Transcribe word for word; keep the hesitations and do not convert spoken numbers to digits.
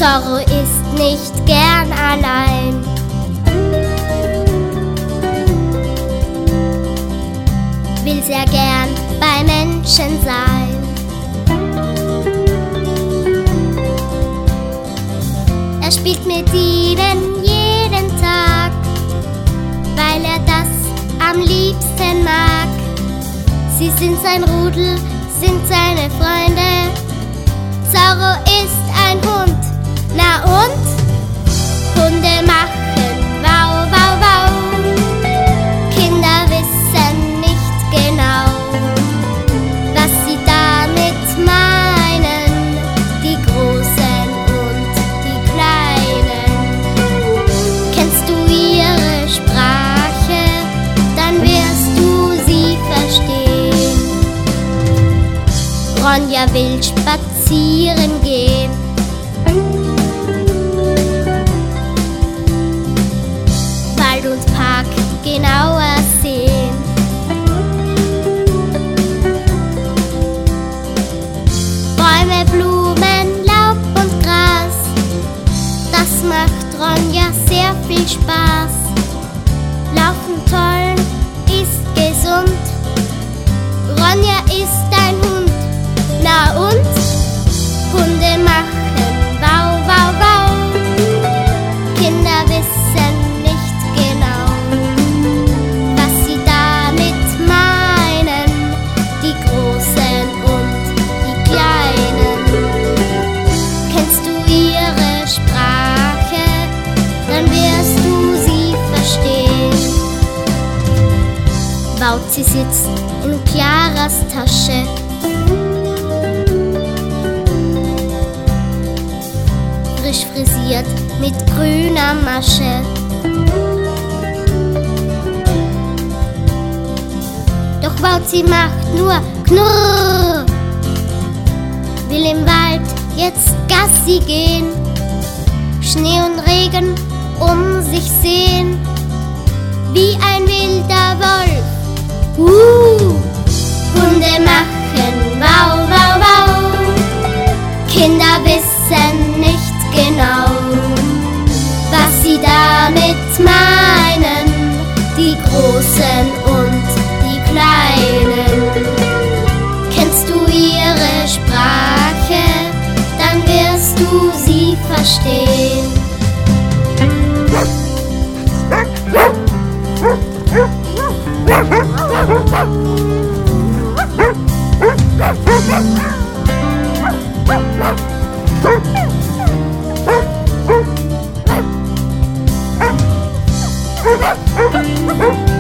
Zorro ist nicht gern allein. Will sehr gern bei Menschen sein. Er spielt mit ihnen jeden Tag, weil er das am liebsten mag. Sie sind sein Rudel, sind seine Freunde. Zorro ist ein Hund, na und? Hunde machen wow, wow, wow. Kinder wissen nicht genau, was sie damit meinen, die Großen und die Kleinen. Kennst du ihre Sprache, dann wirst du sie verstehen. Ronja will spazieren gehen. Wald und Park genauer sehen. Bäume, Blumen, Laub und Gras, das macht Ronja sehr viel Spaß. Laufen toll, ist gesund. Ronja ist ein Hund, na und? Hunde machen wow, wow, wow. Kinder wissen nicht genau, was sie damit meinen, die Großen und die Kleinen. Kennst du ihre Sprache, dann wirst du sie verstehen. Bauzi sitzt in Claras Tasche. Frisch frisiert mit grüner Masche. Doch Bauzi macht nur Knurr, will im Wald jetzt Gassi gehen. Schnee und Regen um sich sehen, wie ein wilder Wolf. Uh, Hunde machen wow, wow, wow. Kinder wissen nicht genau, was sie damit meinen, die Großen und die Kleinen. Kennst du ihre Sprache, dann wirst du sie verstehen. Ha ha ha!